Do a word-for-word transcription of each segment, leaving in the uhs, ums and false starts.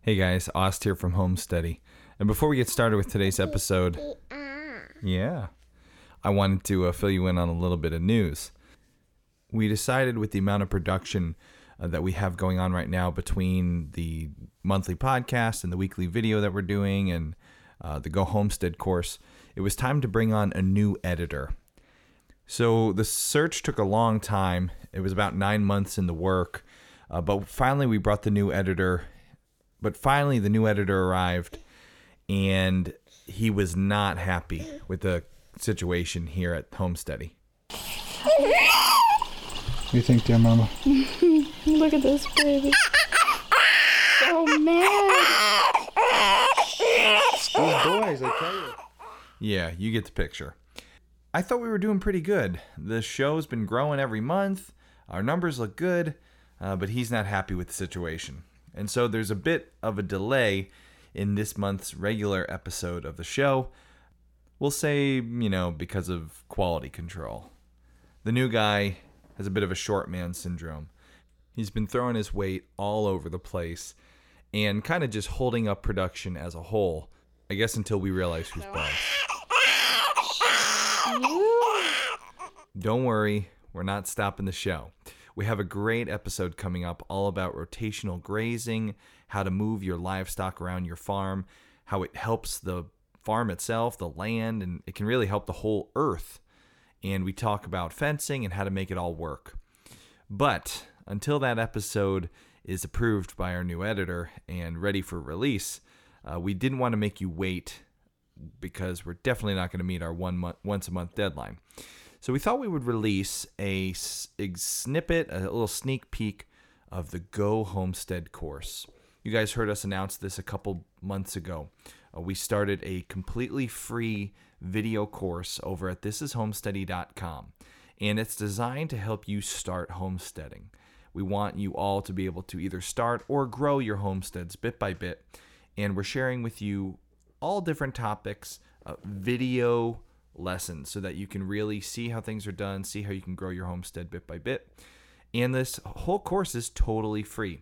Hey guys, Ost here from Homesteady. And before we get started with today's episode, yeah, I wanted to uh, fill you in on a little bit of news. We decided with the amount of production uh, that we have going on right now between the monthly podcast and the weekly video that we're doing and uh, the Go Homestead course, it was time to bring on a new editor. So the search took a long time. It was about nine months in the work, uh, but finally we brought the new editor. But finally the new editor arrived, and he was not happy with the situation here at Homesteady. What do you think, dear mama? Look at this baby. So mad. These boys, I tell you. Yeah, you get the picture. I thought we were doing pretty good. The show's been growing every month. Our numbers look good, uh, but he's not happy with the situation. And so there's a bit of a delay in this month's regular episode of the show. We'll say, you know, because of quality control. The new guy has a bit of a short man syndrome. He's been throwing his weight all over the place and kind of just holding up production as a whole. I guess until we realize who's boss. Don't worry, we're not stopping the show. We have a great episode coming up all about rotational grazing, how to move your livestock around your farm, how it helps the farm itself, the land, and it can really help the whole earth. And we talk about fencing and how to make it all work. But until that episode is approved by our new editor and ready for release, uh, we didn't want to make you wait because we're definitely not going to meet our one month, once a month deadline. So we thought we would release a, a snippet, a little sneak peek of the Go Homestead course. You guys heard us announce this a couple months ago. Uh, we started a completely free video course over at this is homesteady dot com, and it's designed to help you start homesteading. We want you all to be able to either start or grow your homesteads bit by bit, and we're sharing with you all different topics, uh, video lessons, so that you can really see how things are done, see how you can grow your homestead bit by bit. And this whole course is totally free.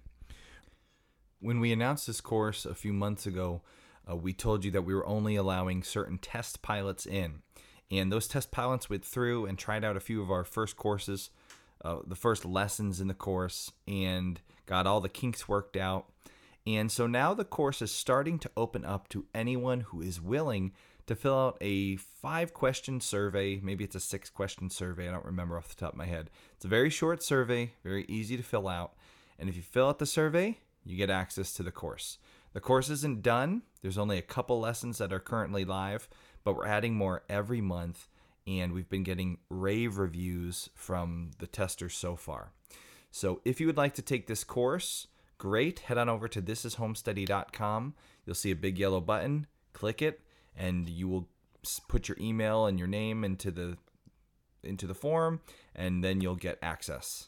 When we announced this course a few months ago, uh, we told you that we were only allowing certain test pilots in. And those test pilots went through and tried out a few of our first courses, uh, the first lessons in the course, and got all the kinks worked out. And so now the course is starting to open up to anyone who is willing to fill out a five-question survey. Maybe it's a six-question survey. I don't remember off the top of my head. It's a very short survey, very easy to fill out. And if you fill out the survey, you get access to the course. The course isn't done. There's only a couple lessons that are currently live, but we're adding more every month, and we've been getting rave reviews from the testers so far. So if you would like to take this course, great. Head on over to this is homesteady dot com. You'll see a big yellow button. Click it, and you will put your email and your name into the into the form, and then you'll get access.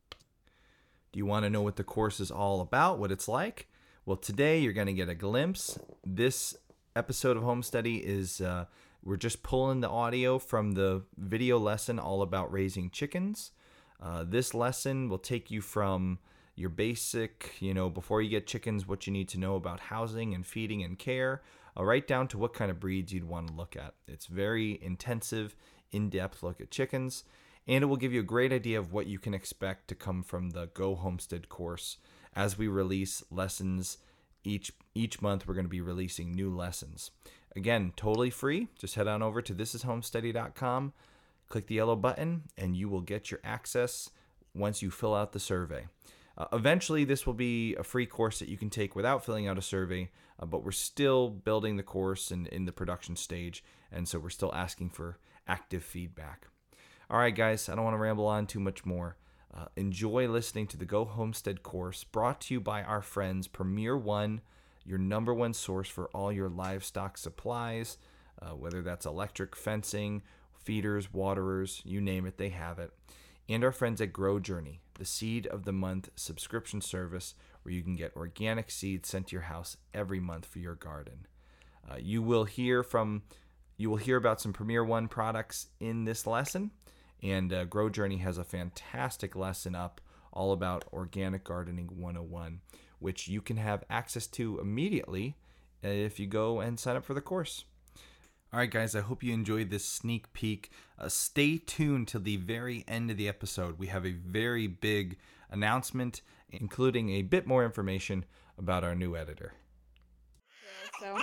Do you want to know what the course is all about, what it's like? Well, today you're going to get a glimpse. This episode of Homesteady is, uh, we're just pulling the audio from the video lesson all about raising chickens. Uh, this lesson will take you from your basic, you know, before you get chickens, what you need to know about housing and feeding and care, uh, right down to what kind of breeds you'd want to look at. It's very intensive, in-depth look at chickens, and it will give you a great idea of what you can expect to come from the Go Homestead course. As we release lessons each each month, we're going to be releasing new lessons. Again, totally free. Just head on over to this is homesteady dot com, click the yellow button, and you will get your access once you fill out the survey. Uh, eventually, this will be a free course that you can take without filling out a survey, uh, but we're still building the course and in the production stage, and so we're still asking for active feedback. All right, guys, I don't want to ramble on too much more. Uh, enjoy listening to the Go Homestead course, brought to you by our friends Premier One, your number one source for all your livestock supplies, uh, whether that's electric fencing, feeders, waterers, you name it, they have it. And our friends at Grow Journey, the seed of the month subscription service where you can get organic seeds sent to your house every month for your garden. Uh, you will hear from, you will hear about some Premier One products in this lesson, and uh, Grow Journey has a fantastic lesson up all about Organic Gardening one oh one, which you can have access to immediately if you go and sign up for the course. All right, guys, I hope you enjoyed this sneak peek. Uh, stay tuned till the very end of the episode. We have a very big announcement, including a bit more information about our new editor. So.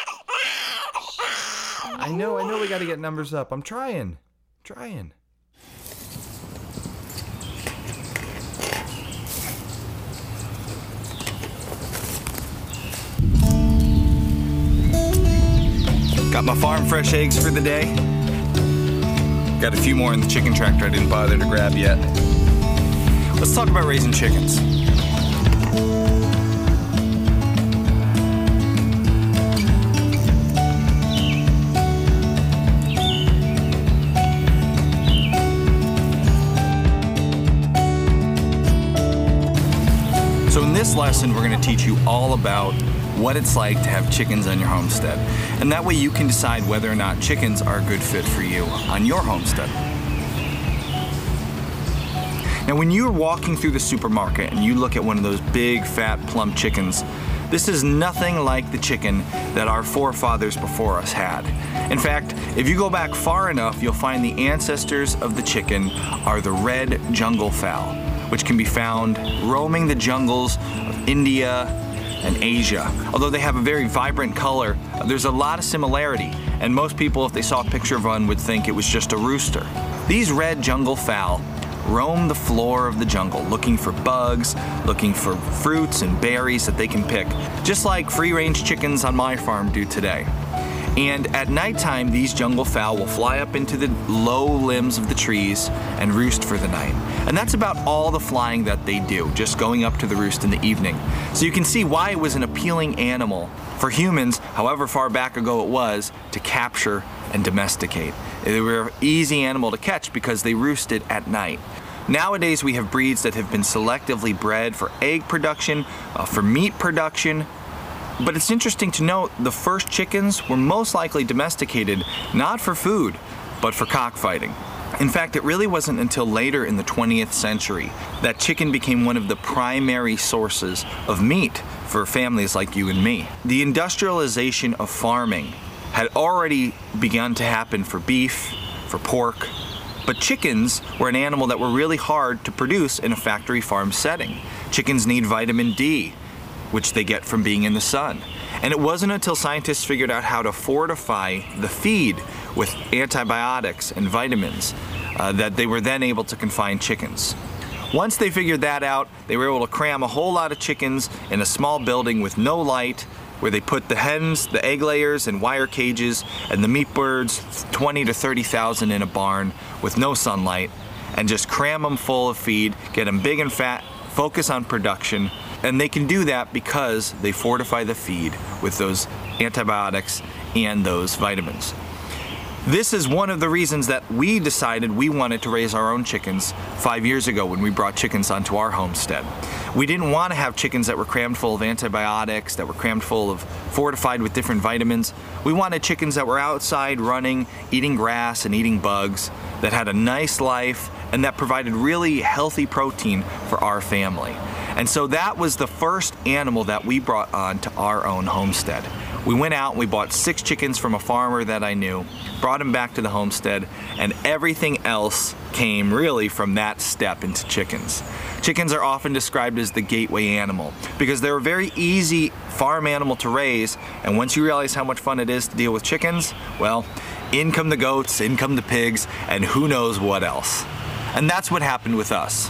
I know, I know we got to get numbers up. I'm trying. Trying. Got my farm fresh eggs for the day. Got a few more in the chicken tractor I didn't bother to grab yet. Let's talk about raising chickens. So in this lesson, we're going to teach you all about what it's like to have chickens on your homestead. And that way you can decide whether or not chickens are a good fit for you on your homestead. Now, when you're walking through the supermarket and you look at one of those big, fat, plump chickens, this is nothing like the chicken that our forefathers before us had. In fact, if you go back far enough, you'll find the ancestors of the chicken are the red jungle fowl, which can be found roaming the jungles of India and Asia. Although they have a very vibrant color, there's a lot of similarity, and most people, if they saw a picture of one, would think it was just a rooster. These red jungle fowl roam the floor of the jungle looking for bugs, looking for fruits and berries that they can pick, just like free-range chickens on my farm do today. And at nighttime, these jungle fowl will fly up into the low limbs of the trees and roost for the night. And that's about all the flying that they do, just going up to the roost in the evening. So you can see why it was an appealing animal for humans, however far back ago it was, to capture and domesticate. They were an easy animal to catch because they roosted at night. Nowadays, we have breeds that have been selectively bred for egg production, uh, for meat production. But it's interesting to note the first chickens were most likely domesticated not for food, but for cockfighting. In fact, it really wasn't until later in the twentieth century that chicken became one of the primary sources of meat for families like you and me. The industrialization of farming had already begun to happen for beef, for pork, but chickens were an animal that were really hard to produce in a factory farm setting. Chickens need vitamin D, which they get from being in the sun. And it wasn't until scientists figured out how to fortify the feed with antibiotics and vitamins uh, that they were then able to confine chickens. Once they figured that out, they were able to cram a whole lot of chickens in a small building with no light, where they put the hens, the egg layers in wire cages, and the meat birds, twenty to thirty thousand in a barn with no sunlight, and just cram them full of feed, get them big and fat, focus on production. And they can do that because they fortify the feed with those antibiotics and those vitamins. This is one of the reasons that we decided we wanted to raise our own chickens five years ago when we brought chickens onto our homestead. We didn't want to have chickens that were crammed full of antibiotics, that were crammed full of fortified with different vitamins. We wanted chickens that were outside running, eating grass and eating bugs, that had a nice life, and that provided really healthy protein for our family. And so that was the first animal that we brought on to our own homestead. We went out and we bought six chickens from a farmer that I knew, brought them back to the homestead, and everything else came really from that step into chickens. Chickens are often described as the gateway animal because they're a very easy farm animal to raise, and once you realize how much fun it is to deal with chickens, well, in come the goats, in come the pigs, and who knows what else. And that's what happened with us.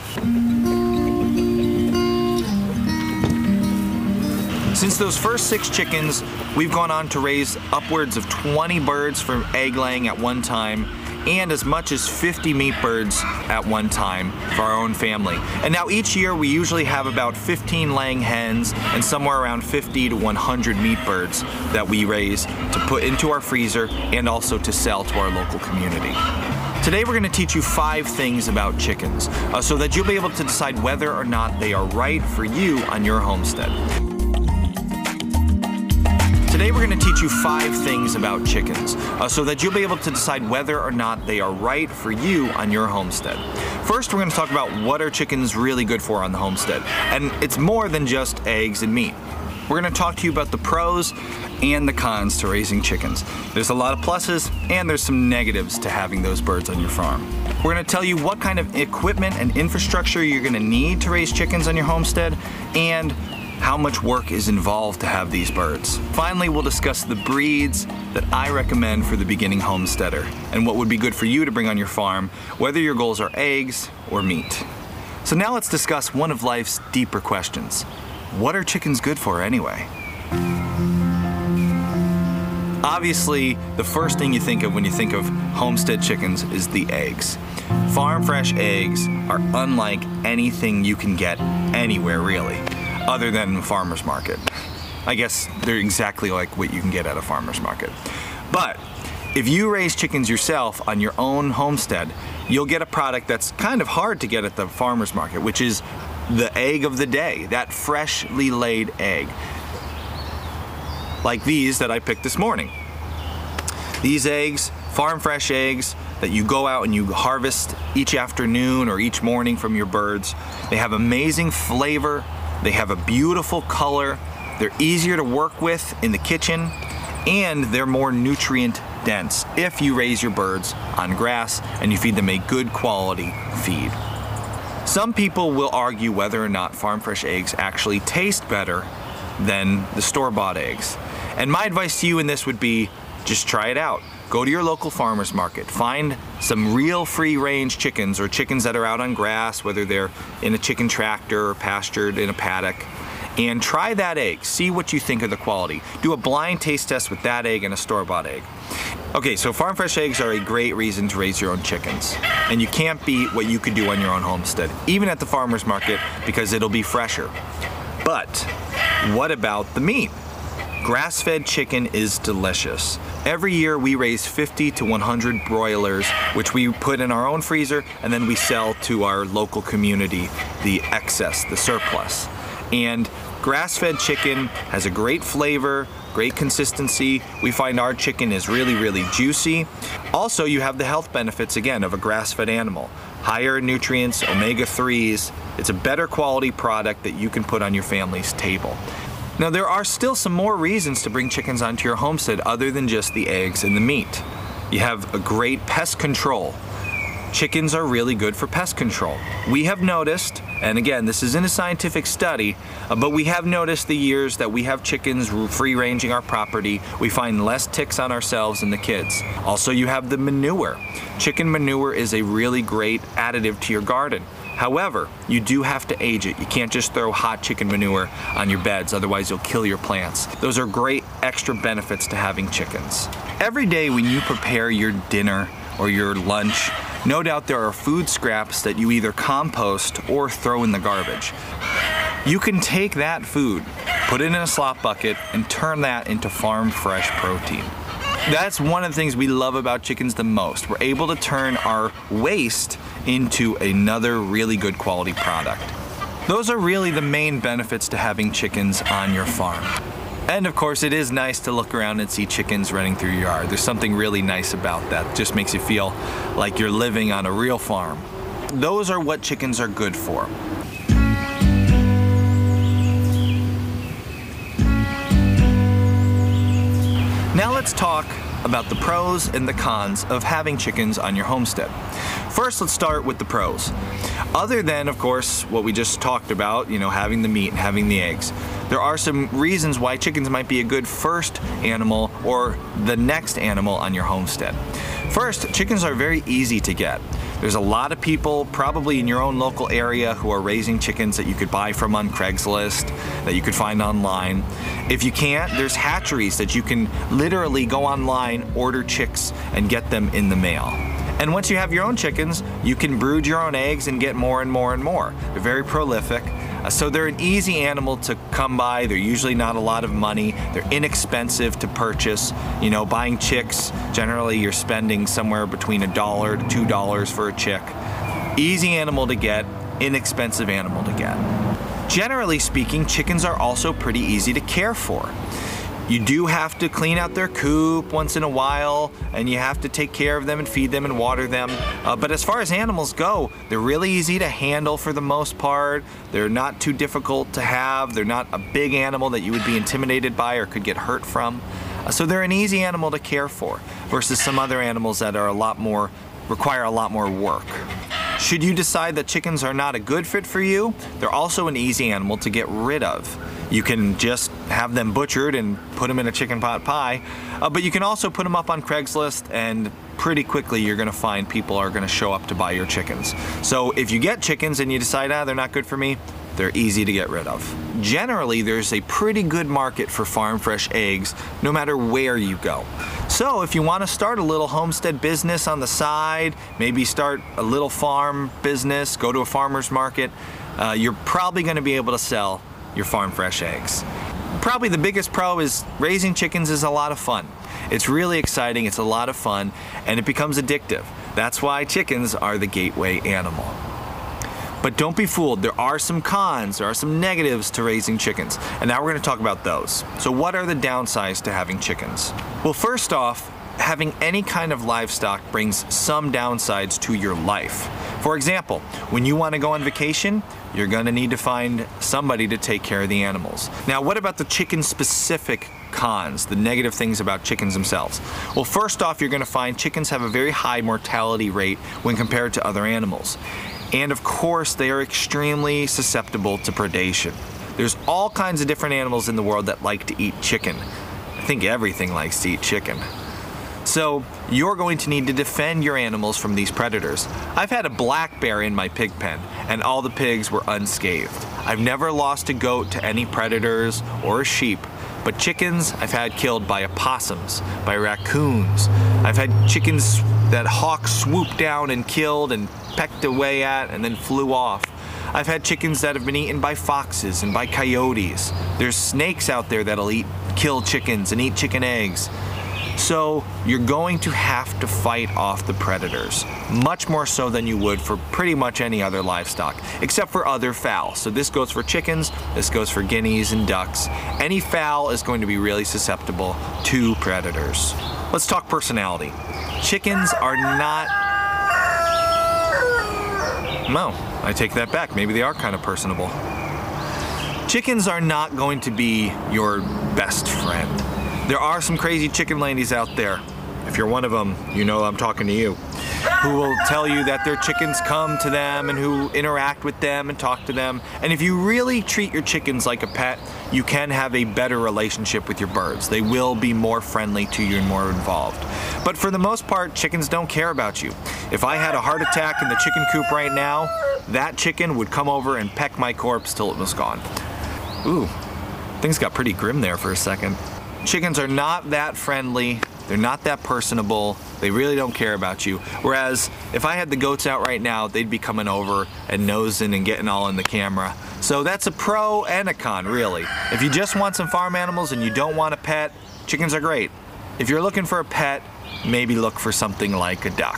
Since those first six chickens, we've gone on to raise upwards of twenty birds for egg laying at one time, and as much as fifty meat birds at one time for our own family. And now each year we usually have about fifteen laying hens and somewhere around fifty to one hundred meat birds that we raise to put into our freezer and also to sell to our local community. Today we're going to teach you five things about chickens uh, so that you'll be able to decide whether or not they are right for you on your homestead. Today Today we're going to teach you five things about chickens uh, so that you'll be able to decide whether or not they are right for you on your homestead. First, we're going to talk about what are chickens really good for on the homestead. And it's more than just eggs and meat. We're going to talk to you about the pros and the cons to raising chickens. There's a lot of pluses and there's some negatives to having those birds on your farm. We're going to tell you what kind of equipment and infrastructure you're going to need to raise chickens on your homestead and how much work is involved to have these birds. Finally, we'll discuss the breeds that I recommend for the beginning homesteader and what would be good for you to bring on your farm, whether your goals are eggs or meat. So now let's discuss one of life's deeper questions. What are chickens good for anyway? Obviously, the first thing you think of when you think of homestead chickens is the eggs. Farm fresh eggs are unlike anything you can get anywhere really, other than farmer's market. I guess they're exactly like what you can get at a farmer's market. But if you raise chickens yourself on your own homestead, you'll get a product that's kind of hard to get at the farmer's market, which is the egg of the day, that freshly laid egg. Like these that I picked this morning. These eggs, farm fresh eggs that you go out and you harvest each afternoon or each morning from your birds. They have amazing flavor, they have a beautiful color, they're easier to work with in the kitchen, and they're more nutrient dense if you raise your birds on grass and you feed them a good quality feed. Some people will argue whether or not farm fresh eggs actually taste better than the store-bought eggs. And my advice to you in this would be, just try it out. Go to your local farmer's market. Find some real free-range chickens or chickens that are out on grass, whether they're in a chicken tractor or pastured in a paddock, and try that egg. See what you think of the quality. Do a blind taste test with that egg and a store-bought egg. Okay, so farm fresh eggs are a great reason to raise your own chickens. And you can't beat what you could do on your own homestead, even at the farmer's market, because it'll be fresher. But what about the meat? Grass-fed chicken is delicious. Every year we raise fifty to one hundred broilers, which we put in our own freezer, and then we sell to our local community the excess, the surplus. And grass-fed chicken has a great flavor, great consistency. We find our chicken is really, really juicy. Also, you have the health benefits, again, of a grass-fed animal. Higher nutrients, omega threes. It's a better quality product that you can put on your family's table. Now, there are still some more reasons to bring chickens onto your homestead other than just the eggs and the meat. You have a great pest control. Chickens are really good for pest control. We have noticed, and again, this isn't a scientific study, uh, but we have noticed the years that we have chickens free-ranging our property, we find less ticks on ourselves and the kids. Also, you have the manure. Chicken manure is a really great additive to your garden. However, you do have to age it. You can't just throw hot chicken manure on your beds, otherwise you'll kill your plants. Those are great extra benefits to having chickens. Every day when you prepare your dinner or your lunch, no doubt there are food scraps that you either compost or throw in the garbage. You can take that food, put it in a slop bucket, and turn that into farm fresh protein. That's one of the things we love about chickens the most. We're able to turn our waste into another really good quality product. Those are really the main benefits to having chickens on your farm. And of course, it is nice to look around and see chickens running through your yard. There's something really nice about that. It just makes you feel like you're living on a real farm. Those are what chickens are good for. Now let's talk about the pros and the cons of having chickens on your homestead. First, let's start with the pros. Other than, of course, what we just talked about, you know, having the meat and having the eggs, there are some reasons why chickens might be a good first animal or the next animal on your homestead. First, chickens are very easy to get. There's a lot of people probably in your own local area who are raising chickens that you could buy from on Craigslist, that you could find online. If you can't, there's hatcheries that you can literally go online, order chicks, and get them in the mail. And once you have your own chickens, you can brood your own eggs and get more and more and more. They're very prolific. Uh, so they're an easy animal to come by. They're usually not a lot of money. They're inexpensive to purchase. You know, buying chicks, generally you're spending somewhere between a dollar to two dollars for a chick. Easy animal to get, inexpensive animal to get. Generally speaking, chickens are also pretty easy to care for. You do have to clean out their coop once in a while, and you have to take care of them and feed them and water them. Uh, but as far as animals go, they're really easy to handle for the most part. They're not too difficult to have. They're not a big animal that you would be intimidated by or could get hurt from. Uh, so they're an easy animal to care for versus some other animals that are a lot more, require a lot more work. Should you decide that chickens are not a good fit for you, they're also an easy animal to get rid of. You can just have them butchered and put them in a chicken pot pie, uh, but you can also put them up on Craigslist, and pretty quickly you're gonna find people are gonna show up to buy your chickens. So if you get chickens and you decide, ah, they're not good for me, they're easy to get rid of. Generally, there's a pretty good market for farm fresh eggs, no matter where you go. So if you wanna start a little homestead business on the side, maybe start a little farm business, go to a farmer's market, uh, you're probably gonna be able to sell your farm fresh eggs. Probably the biggest pro is raising chickens is a lot of fun. It's really exciting, it's a lot of fun, and it becomes addictive. That's why chickens are the gateway animal. But don't be fooled, there are some cons, there are some negatives to raising chickens, and now we're gonna talk about those. So what are the downsides to having chickens? Well, first off, having any kind of livestock brings some downsides to your life. For example, when you wanna go on vacation, you're gonna need to find somebody to take care of the animals. Now, what about the chicken-specific cons, the negative things about chickens themselves? Well, first off, you're gonna find chickens have a very high mortality rate when compared to other animals. And of course, they are extremely susceptible to predation. There's all kinds of different animals in the world that like to eat chicken. I think everything likes to eat chicken. So you're going to need to defend your animals from these predators. I've had a black bear in my pig pen, and all the pigs were unscathed. I've never lost a goat to any predators or a sheep, but chickens I've had killed by opossums, by raccoons. I've had chickens that hawks swooped down and killed and pecked away at and then flew off. I've had chickens that have been eaten by foxes and by coyotes. There's snakes out there that'll eat, kill chickens and eat chicken eggs. So you're going to have to fight off the predators, much more so than you would for pretty much any other livestock, except for other fowl. So this goes for chickens, this goes for guineas and ducks. Any fowl is going to be really susceptible to predators. Let's talk personality. Chickens are not... No, I take that back. Maybe they are kind of personable. Chickens are not going to be your best friend. There are some crazy chicken ladies out there. If you're one of them, you know I'm talking to you. Who will tell you that their chickens come to them and who interact with them and talk to them. And if you really treat your chickens like a pet, you can have a better relationship with your birds. They will be more friendly to you and more involved. But for the most part, chickens don't care about you. If I had a heart attack in the chicken coop right now, that chicken would come over and peck my corpse till it was gone. Ooh, things got pretty grim there for a second. Chickens are not that friendly. They're not that personable. They really don't care about you. Whereas if I had the goats out right now, they'd be coming over and nosing and getting all in the camera. So that's a pro and a con, really. If you just want some farm animals and you don't want a pet, chickens are great. If you're looking for a pet, maybe look for something like a duck.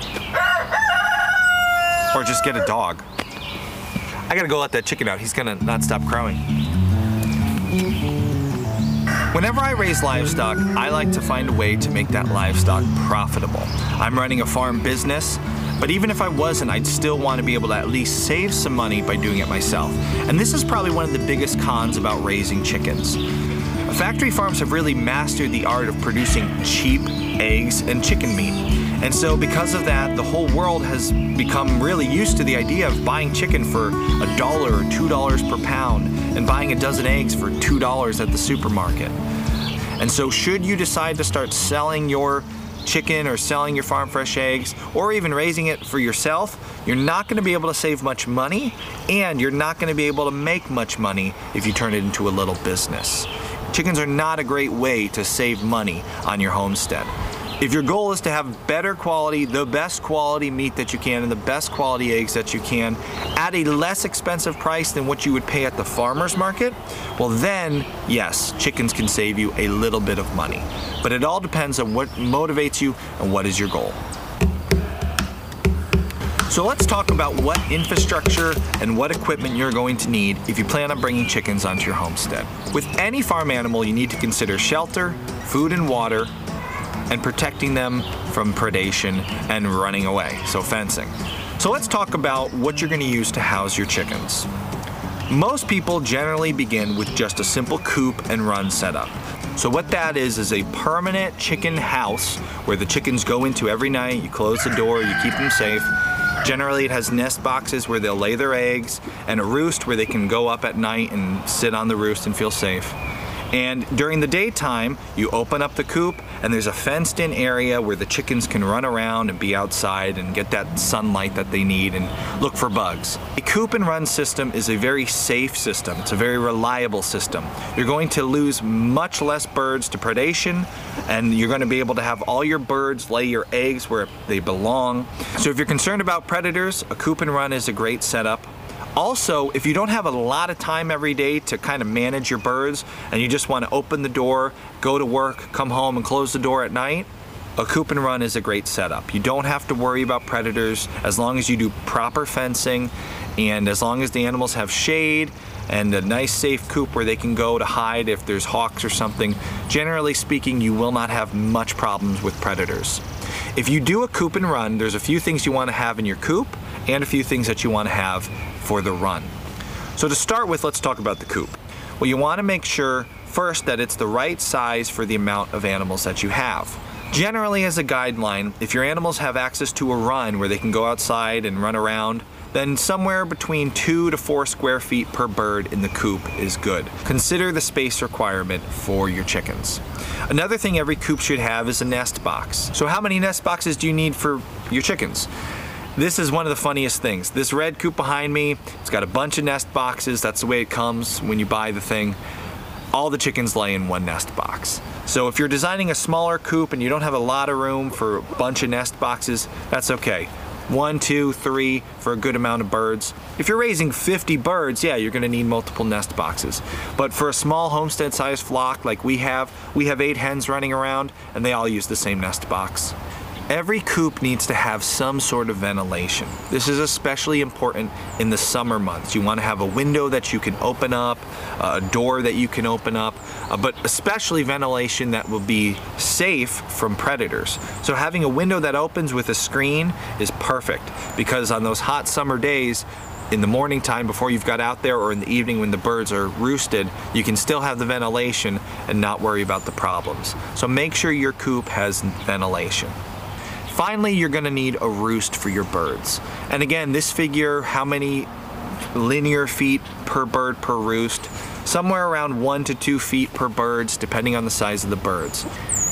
Or just get a dog. I gotta go let that chicken out. He's gonna not stop crowing. Whenever I raise livestock, I like to find a way to make that livestock profitable. I'm running a farm business, but even if I wasn't, I'd still want to be able to at least save some money by doing it myself. And this is probably one of the biggest cons about raising chickens. Factory farms have really mastered the art of producing cheap eggs and chicken meat. And so because of that, the whole world has become really used to the idea of buying chicken for a dollar or two dollars per pound and buying a dozen eggs for two dollars at the supermarket. And so should you decide to start selling your chicken or selling your farm fresh eggs or even raising it for yourself, you're not going to be able to save much money and you're not going to be able to make much money if you turn it into a little business. Chickens are not a great way to save money on your homestead. If your goal is to have better quality, the best quality meat that you can and the best quality eggs that you can at a less expensive price than what you would pay at the farmer's market, well then, yes, chickens can save you a little bit of money. But it all depends on what motivates you and what is your goal. So let's talk about what infrastructure and what equipment you're going to need if you plan on bringing chickens onto your homestead. With any farm animal, you need to consider shelter, food and water, and protecting them from predation and running away, so fencing. So let's talk about what you're going to use to house your chickens. Most people generally begin with just a simple coop and run setup. So what that is is a permanent chicken house where the chickens go into every night. You close the door, you keep them safe. Generally it has nest boxes where they'll lay their eggs and a roost where they can go up at night and sit on the roost and feel safe. And during the daytime, you open up the coop and there's a fenced in area where the chickens can run around and be outside and get that sunlight that they need and look for bugs. A coop and run system is a very safe system. It's a very reliable system. You're going to lose much less birds to predation, and you're going to be able to have all your birds lay your eggs where they belong. So if you're concerned about predators, a coop and run is a great setup. Also, if you don't have a lot of time every day to kind of manage your birds and you just want to open the door, go to work, come home and close the door at night, a coop and run is a great setup. You don't have to worry about predators as long as you do proper fencing and as long as the animals have shade and a nice safe coop where they can go to hide if there's hawks or something. Generally speaking, you will not have much problems with predators. If you do a coop and run, there's a few things you want to have in your coop and a few things that you want to have for the run. So to start with, let's talk about the coop. Well, you want to make sure first that it's the right size for the amount of animals that you have. Generally, as a guideline, if your animals have access to a run where they can go outside and run around, then somewhere between two to four square feet per bird in the coop is good. Consider the space requirement for your chickens. Another thing every coop should have is a nest box. So how many nest boxes do you need for your chickens? This is one of the funniest things. This red coop behind me, it's got a bunch of nest boxes. That's the way it comes when you buy the thing. All the chickens lay in one nest box. So if you're designing a smaller coop and you don't have a lot of room for a bunch of nest boxes, that's okay. One, two, three for a good amount of birds. If you're raising fifty birds, yeah, you're gonna need multiple nest boxes. But for a small homestead-sized flock like we have, we have eight hens running around and they all use the same nest box. Every coop needs to have some sort of ventilation. This is especially important in the summer months. You want to have a window that you can open up, a door that you can open up, uh, but especially ventilation that will be safe from predators. So having a window that opens with a screen is perfect because on those hot summer days, in the morning time before you've got out there or in the evening when the birds are roosted, you can still have the ventilation and not worry about the problems. So make sure your coop has ventilation. Finally, you're going to need a roost for your birds. And again, this figure, how many linear feet per bird per roost? Somewhere around one to two feet per birds, depending on the size of the birds.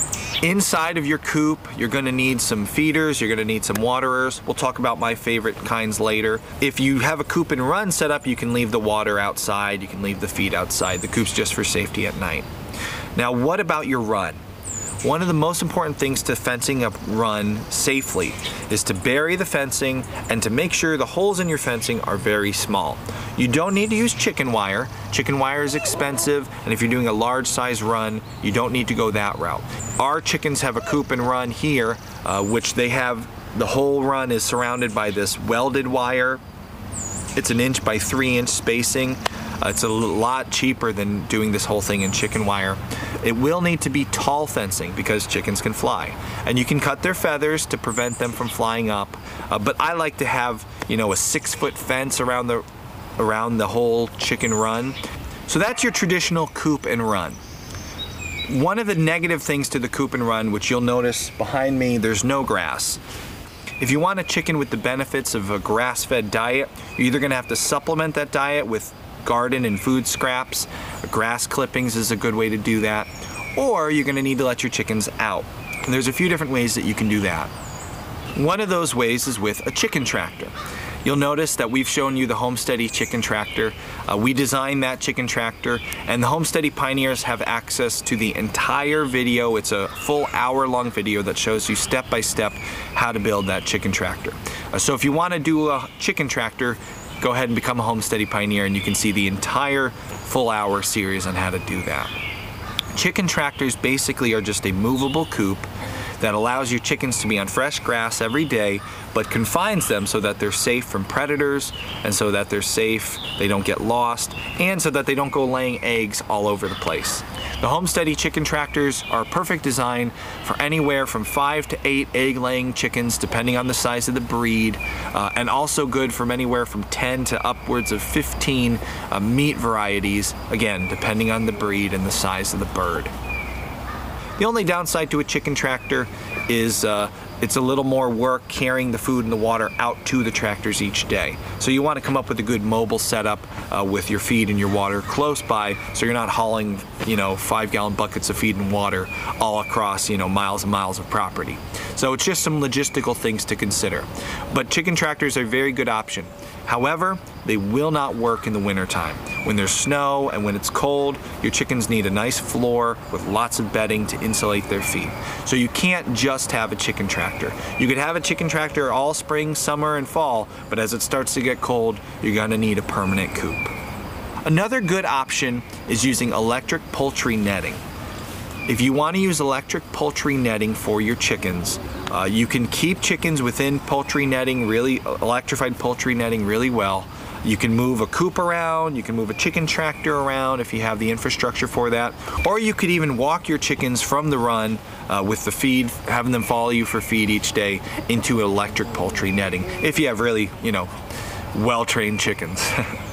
Inside of your coop, you're going to need some feeders, you're going to need some waterers. We'll talk about my favorite kinds later. If you have a coop and run set up, you can leave the water outside, you can leave the feed outside. The coop's just for safety at night. Now, what about your run? One of the most important things to fencing a run safely is to bury the fencing and to make sure the holes in your fencing are very small. You don't need to use chicken wire. Chicken wire is expensive, and if you're doing a large size run, you don't need to go that route. Our chickens have a coop and run here, uh, which they have, the whole run is surrounded by this welded wire. It's an inch by three inch spacing. Uh, it's a lot cheaper than doing this whole thing in chicken wire. It will need to be tall fencing because chickens can fly. And you can cut their feathers to prevent them from flying up. Uh, but I like to have, you know, a six foot fence around the, around the whole chicken run. So that's your traditional coop and run. One of the negative things to the coop and run, which you'll notice behind me, there's no grass. If you want a chicken with the benefits of a grass-fed diet, you're either gonna have to supplement that diet with garden and food scraps. Grass clippings is a good way to do that. Or you're gonna need to let your chickens out. And there's a few different ways that you can do that. One of those ways is with a chicken tractor. You'll notice that we've shown you the Homesteady chicken tractor. Uh, we designed that chicken tractor, and the Homesteady Pioneers have access to the entire video. It's a full hour long video that shows you step by step how to build that chicken tractor. Uh, so if you want to do a chicken tractor, go ahead and become a Homesteady Pioneer and you can see the entire full hour series on how to do that. Chicken tractors basically are just a movable coop that allows your chickens to be on fresh grass every day, but confines them so that they're safe from predators, and so that they're safe, they don't get lost, and so that they don't go laying eggs all over the place. The Homesteady chicken tractors are a perfect design for anywhere from five to eight egg-laying chickens, depending on the size of the breed, uh, and also good from anywhere from ten to upwards of fifteen uh, meat varieties, again, depending on the breed and the size of the bird. The only downside to a chicken tractor is uh, it's a little more work carrying the food and the water out to the tractors each day. So you want to come up with a good mobile setup uh, with your feed and your water close by, so you're not hauling, you know, five gallon buckets of feed and water all across, you know, miles and miles of property. So it's just some logistical things to consider. But chicken tractors are a very good option. However, they will not work in the wintertime. When there's snow and when it's cold, your chickens need a nice floor with lots of bedding to insulate their feed. So you can't just have a chicken tractor. You could have a chicken tractor all spring, summer, and fall, but as it starts to get cold, you're gonna need a permanent coop. Another good option is using electric poultry netting. If you want to use electric poultry netting for your chickens, uh, you can keep chickens within poultry netting, really electrified poultry netting really well. You can move a coop around, you can move a chicken tractor around if you have the infrastructure for that, or you could even walk your chickens from the run uh, with the feed, having them follow you for feed each day, into electric poultry netting if you have really, you know, well-trained chickens.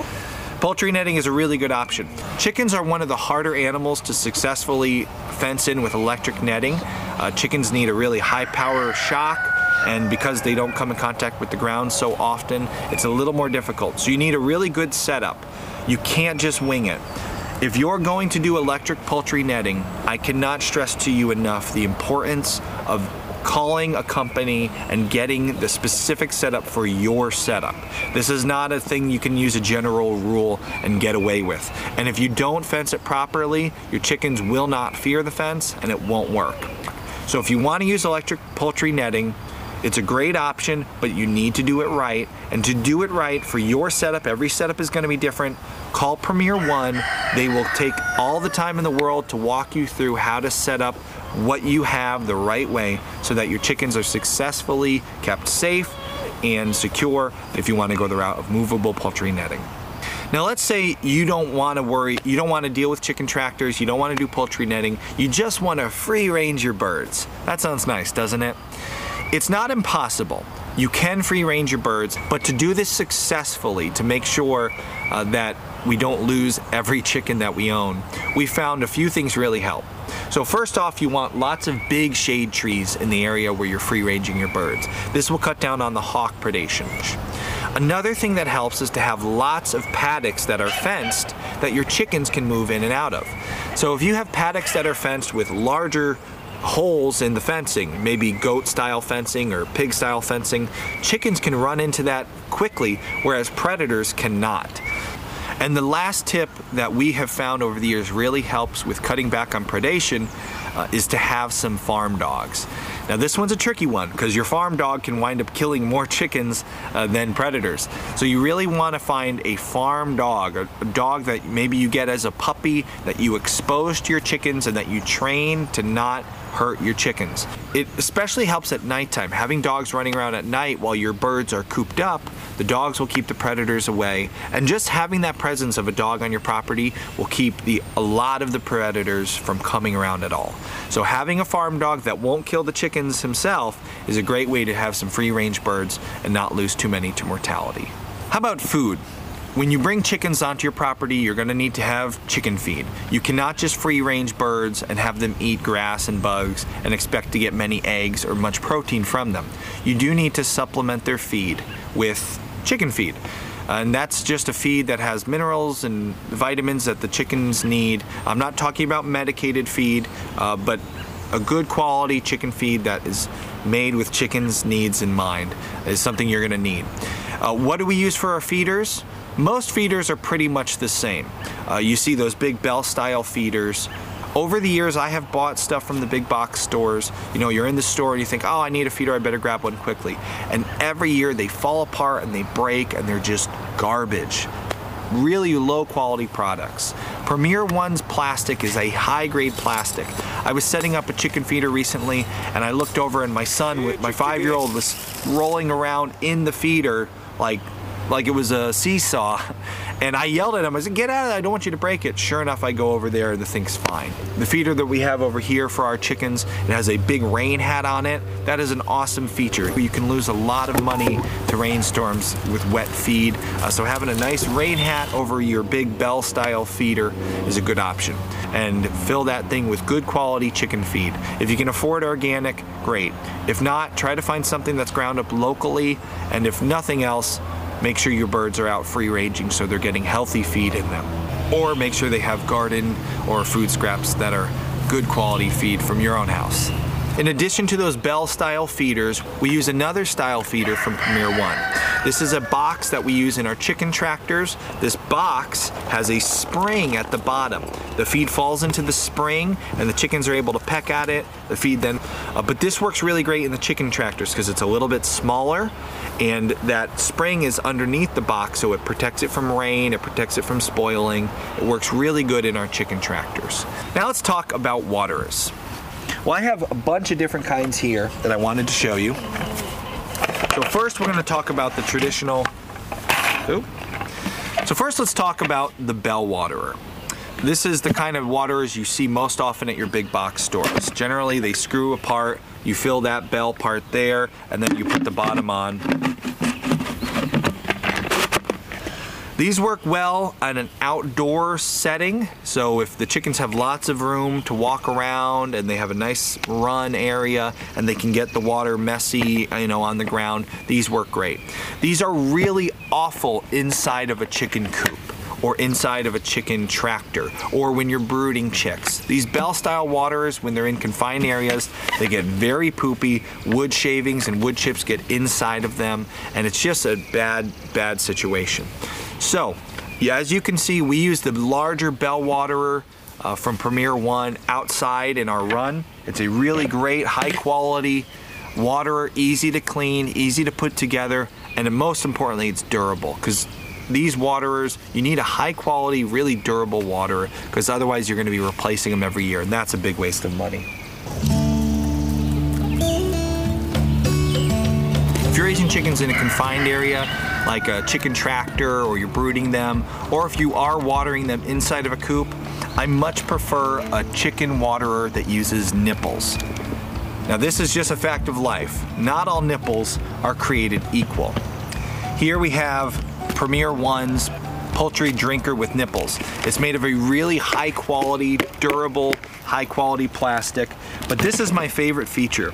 Poultry netting is a really good option. Chickens are one of the harder animals to successfully fence in with electric netting. Uh, chickens need a really high power shock, and because they don't come in contact with the ground so often, it's a little more difficult. So you need a really good setup. You can't just wing it. If you're going to do electric poultry netting, I cannot stress to you enough the importance of calling a company and getting the specific setup for your setup. This is not a thing you can use a general rule and get away with. And if you don't fence it properly, your chickens will not fear the fence and it won't work. So if you want to use electric poultry netting, it's a great option, but you need to do it right. And to do it right for your setup, every setup is going to be different. Call Premier One. They will take all the time in the world to walk you through how to set up what you have the right way so that your chickens are successfully kept safe and secure if you want to go the route of movable poultry netting. Now let's say you don't want to worry, you don't want to deal with chicken tractors, you don't want to do poultry netting, you just want to free range your birds. That sounds nice, doesn't it? It's not impossible. You can free range your birds, but to do this successfully, to make sure uh, that we don't lose every chicken that we own, we found a few things really help. So first off, you want lots of big shade trees in the area where you're free ranging your birds. This will cut down on the hawk predation. Another thing that helps is to have lots of paddocks that are fenced that your chickens can move in and out of. So if you have paddocks that are fenced with larger holes in the fencing, maybe goat style fencing or pig style fencing, chickens can run into that quickly, whereas predators cannot. And the last tip that we have found over the years really helps with cutting back on predation uh, is to have some farm dogs. Now this one's a tricky one because your farm dog can wind up killing more chickens uh, than predators. So you really want to find a farm dog, a, a dog that maybe you get as a puppy, that you expose to your chickens and that you train to not hurt your chickens. It especially helps at nighttime. Having dogs running around at night while your birds are cooped up, the dogs will keep the predators away, and just having that presence of a dog on your property will keep the a lot of the predators from coming around at all. So having a farm dog that won't kill the chickens himself is a great way to have some free range birds and not lose too many to mortality. How about food? When you bring chickens onto your property, you're going to need to have chicken feed. You cannot just free range birds and have them eat grass and bugs and expect to get many eggs or much protein from them. You do need to supplement their feed with chicken feed. Uh, and that's just a feed that has minerals and vitamins that the chickens need. I'm not talking about medicated feed, uh, but a good quality chicken feed that is made with chickens' needs in mind is something you're going to need. Uh, what do we use for our feeders? Most feeders are pretty much the same. Uh, you see those big bell style feeders. Over the years, I have bought stuff from the big box stores. You know, you're in the store and you think, oh, I need a feeder, I better grab one quickly. And every year they fall apart and they break and they're just garbage. Really low quality products. Premier One's plastic is a high-grade plastic. I was setting up a chicken feeder recently, and I looked over, and my son, with my five-year-old, was rolling around in the feeder like like it was a seesaw. And I yelled at him, I said, get out of there, I don't want you to break it. Sure enough, I go over there, the thing's fine. The feeder that we have over here for our chickens, it has a big rain hat on it. That is an awesome feature. You can lose a lot of money to rainstorms with wet feed. Uh, so having a nice rain hat over your big Bell style feeder is a good option. And fill that thing with good quality chicken feed. If you can afford organic, great. If not, try to find something that's ground up locally, and if nothing else, make sure your birds are out free ranging so they're getting healthy feed in them. Or make sure they have garden or food scraps that are good quality feed from your own house. In addition to those Bell style feeders, we use another style feeder from Premier One. This is a box that we use in our chicken tractors. This box has a spring at the bottom. The feed falls into the spring and the chickens are able to peck at it, the feed then. Uh, but this works really great in the chicken tractors because it's a little bit smaller, and that spring is underneath the box, so it protects it from rain, it protects it from spoiling. It works really good in our chicken tractors. Now let's talk about waterers. Well, I have a bunch of different kinds here that I wanted to show you. So first we're going to talk about the traditional, oops. So first let's talk about the Bell waterer. This is the kind of waterers you see most often at your big box stores. Generally they screw apart, you fill that Bell part there, and then you put the bottom on. These work well in an outdoor setting, so if the chickens have lots of room to walk around and they have a nice run area and they can get the water messy, you know, on the ground, these work great. These are really awful inside of a chicken coop or inside of a chicken tractor or when you're brooding chicks. These Bell style waterers, when they're in confined areas, they get very poopy. Wood shavings and wood chips get inside of them, and it's just a bad, bad situation. So, yeah, as you can see, we use the larger Bell waterer uh, from Premier One outside in our run. It's a really great, high quality waterer, easy to clean, easy to put together, and most importantly, it's durable, because these waterers, you need a high quality, really durable waterer, because otherwise you're going to be replacing them every year, and that's a big waste of money. If you're raising chickens in a confined area, like a chicken tractor, or you're brooding them, or if you are watering them inside of a coop, I much prefer a chicken waterer that uses nipples. Now this is just a fact of life. Not all nipples are created equal. Here we have Premier One's poultry drinker with nipples. It's made of a really high quality, durable, high quality plastic, but this is my favorite feature.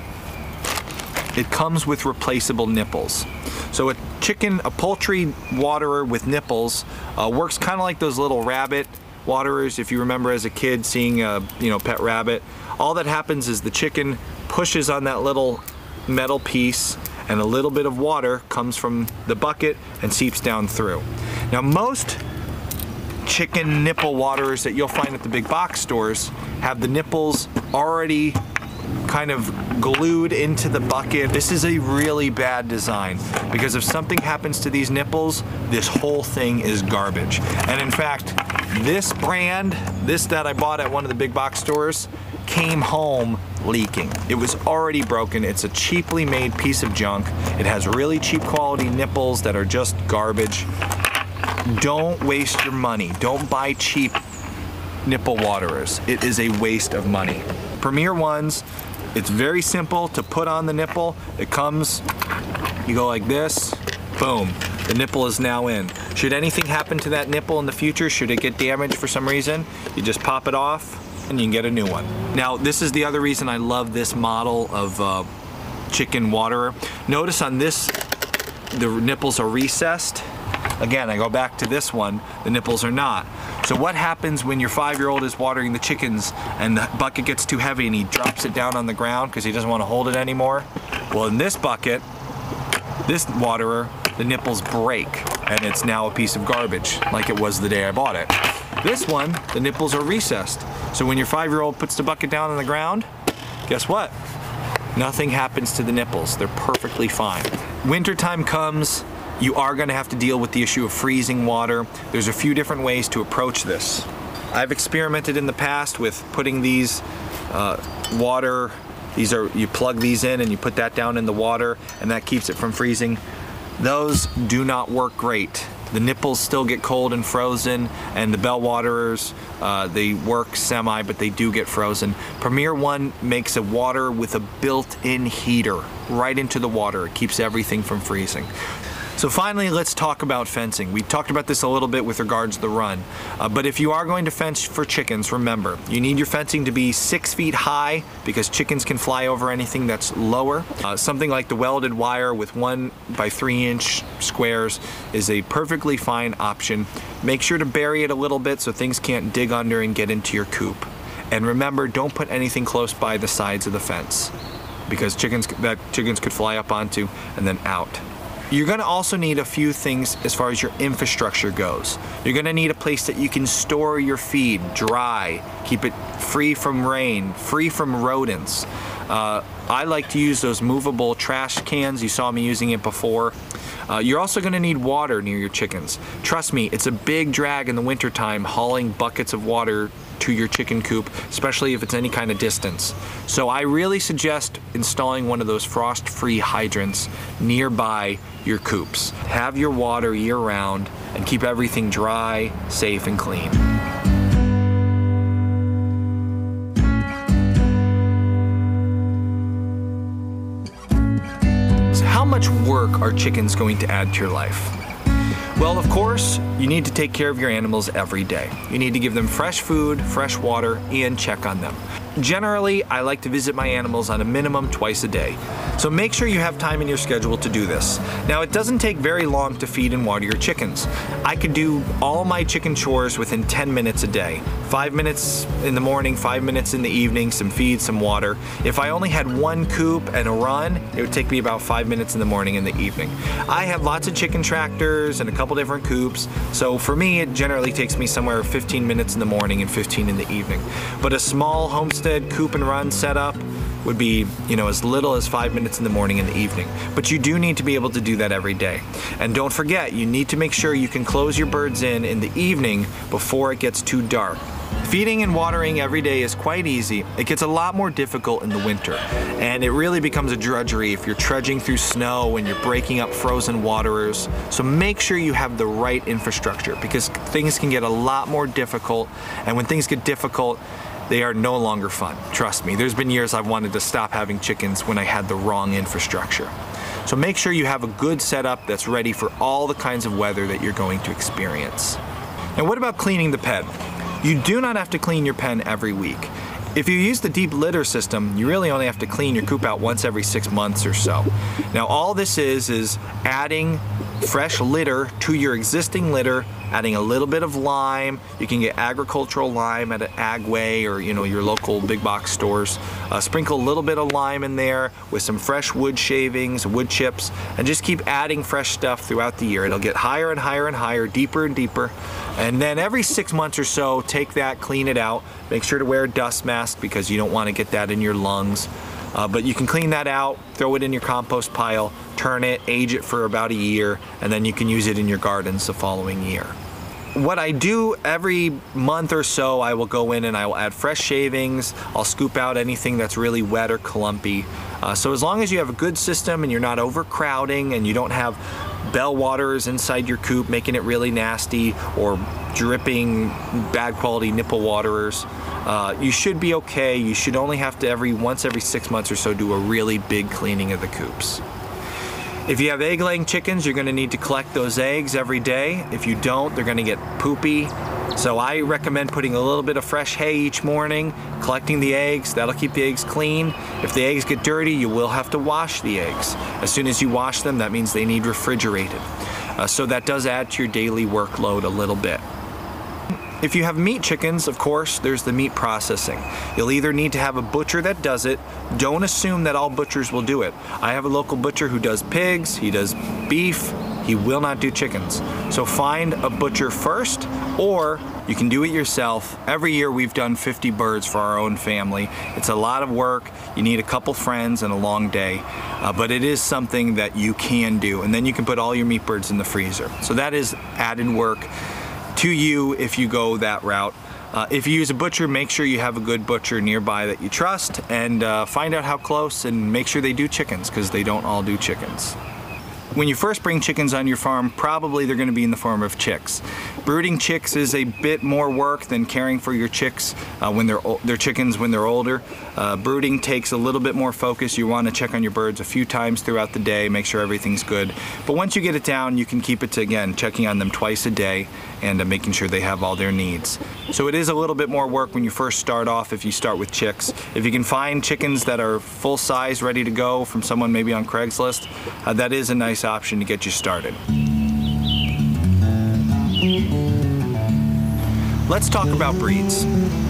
It comes with replaceable nipples. So a chicken, a poultry waterer with nipples uh, works kind of like those little rabbit waterers. If you remember as a kid seeing a you know pet rabbit, all that happens is the chicken pushes on that little metal piece, and a little bit of water comes from the bucket and seeps down through. Now most chicken nipple waterers that you'll find at the big box stores have the nipples already kind of glued into the bucket. This is a really bad design, because if something happens to these nipples, this whole thing is garbage. And in fact, this brand, this that I bought at one of the big box stores, came home leaking. It was already broken. It's a cheaply made piece of junk. It has really cheap quality nipples that are just garbage. Don't waste your money. Don't buy cheap nipple waterers. It is a waste of money. Premier Ones, it's very simple to put on the nipple. It comes, you go like this, boom, the nipple is now in. Should anything happen to that nipple in the future, should it get damaged for some reason, you just pop it off and you can get a new one. Now, this is the other reason I love this model of uh, chicken waterer. Notice on this, the nipples are recessed. Again, I go back to this one, the nipples are not. So what happens when your five-year-old is watering the chickens and the bucket gets too heavy and he drops it down on the ground because he doesn't want to hold it anymore? Well, in this bucket, this waterer, the nipples break and it's now a piece of garbage like it was the day I bought it. This one, the nipples are recessed. So when your five-year-old puts the bucket down on the ground, guess what? Nothing happens to the nipples. They're perfectly fine. Wintertime comes, you are going to have to deal with the issue of freezing water. There's a few different ways to approach this. I've experimented in the past with putting these uh, water, these are, you plug these in and you put that down in the water and that keeps it from freezing. Those do not work great. The nipples still get cold and frozen, and the bell waterers, uh, they work semi, but they do get frozen. Premier One makes a water with a built-in heater right into the water. It keeps everything from freezing. So finally, let's talk about fencing. We talked about this a little bit with regards to the run, uh, but if you are going to fence for chickens, remember, you need your fencing to be six feet high because chickens can fly over anything that's lower. Uh, something like the welded wire with one by three inch squares is a perfectly fine option. Make sure to bury it a little bit so things can't dig under and get into your coop. And remember, don't put anything close by the sides of the fence because chickens that chickens could fly up onto and then out. You're going to also need a few things as far as your infrastructure goes. You're going to need a place that you can store your feed dry, keep it free from rain, free from rodents. Uh, I like to use those movable trash cans. You saw me using it before. Uh, you're also going to need water near your chickens. Trust me, it's a big drag in the wintertime hauling buckets of water to your chicken coop, especially if it's any kind of distance. So I really suggest installing one of those frost-free hydrants nearby your coops. Have your water year-round and keep everything dry, safe, and clean. So how much work are chickens going to add to your life? Well, of course, you need to take care of your animals every day. You need to give them fresh food, fresh water, and check on them. Generally, I like to visit my animals on a minimum twice a day. So make sure you have time in your schedule to do this. Now, it doesn't take very long to feed and water your chickens. I could do all my chicken chores within ten minutes a day. Five minutes in the morning, five minutes in the evening, some feed, some water. If I only had one coop and a run, it would take me about five minutes in the morning and the evening. I have lots of chicken tractors and a couple different coops, so for me, it generally takes me somewhere fifteen minutes in the morning and fifteen in the evening. But a small homestead coop and run setup would be, you know, as little as five minutes in the morning and the evening. But you do need to be able to do that every day. And don't forget, you need to make sure you can close your birds in in the evening before it gets too dark. Feeding and watering every day is quite easy. It gets a lot more difficult in the winter, and it really becomes a drudgery if you're trudging through snow and you're breaking up frozen waterers. So make sure you have the right infrastructure because things can get a lot more difficult, and when things get difficult, they are no longer fun. Trust me, there's been years I've wanted to stop having chickens when I had the wrong infrastructure. So make sure you have a good setup that's ready for all the kinds of weather that you're going to experience. Now, what about cleaning the pen? You do not have to clean your pen every week. If you use the deep litter system, you really only have to clean your coop out once every six months or so. Now, all this is is adding fresh litter to your existing litter, adding a little bit of lime. You can get agricultural lime at an Agway or, you know, your local big box stores. Uh, sprinkle a little bit of lime in there with some fresh wood shavings, wood chips, and just keep adding fresh stuff throughout the year. It'll get higher and higher and higher, deeper and deeper. And then every six months or so, take that, clean it out. Make sure to wear a dust mask because you don't want to get that in your lungs. Uh, but you can clean that out, throw it in your compost pile, turn it, age it for about a year, and then you can use it in your gardens the following year. What I do every month or so, I will go in and I will add fresh shavings. I'll scoop out anything that's really wet or clumpy. Uh, so as long as you have a good system and you're not overcrowding and you don't have bell waterers inside your coop making it really nasty or dripping bad quality nipple waterers, uh, you should be okay. You should only have to every once every six months or so do a really big cleaning of the coops. If you have egg-laying chickens, you're going to need to collect those eggs every day. If you don't, they're going to get poopy. So I recommend putting a little bit of fresh hay each morning, collecting the eggs. That'll keep the eggs clean. If the eggs get dirty, you will have to wash the eggs. As soon as you wash them, that means they need refrigerated. Uh, so that does add to your daily workload a little bit. If you have meat chickens, of course, there's the meat processing. You'll either need to have a butcher that does it. Don't assume that all butchers will do it. I have a local butcher who does pigs, he does beef, he will not do chickens. So find a butcher first, or you can do it yourself. Every year we've done fifty birds for our own family. It's a lot of work. You need a couple friends and a long day, uh, but it is something that you can do. And then you can put all your meat birds in the freezer. So that is added work to you if you go that route. Uh, if you use a butcher, make sure you have a good butcher nearby that you trust, and uh, find out how close and make sure they do chickens, because they don't all do chickens. When you first bring chickens on your farm, probably they're going to be in the form of chicks. Brooding chicks is a bit more work than caring for your chicks uh, when they're their chickens when they're older. Uh, brooding takes a little bit more focus. You want to check on your birds a few times throughout the day, make sure everything's good. But once you get it down, you can keep it to, again, checking on them twice a day and uh, making sure they have all their needs. So it is a little bit more work when you first start off if you start with chicks. If you can find chickens that are full size, ready to go from someone maybe on Craigslist, uh, that is a nice option to get you started. Let's talk about breeds.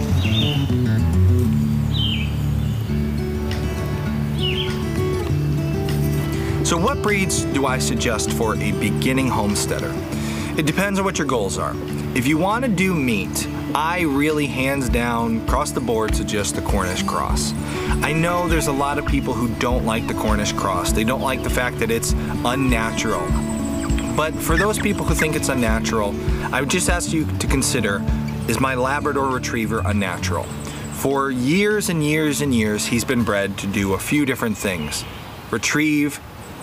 So what breeds do I suggest for a beginning homesteader? It depends on what your goals are. If you want to do meat, I really hands down, across the board, suggest the Cornish cross. I know there's a lot of people who don't like the Cornish cross. They don't like the fact that it's unnatural. But for those people who think it's unnatural, I would just ask you to consider, is my Labrador Retriever unnatural? For years and years and years, he's been bred to do a few different things. Retrieve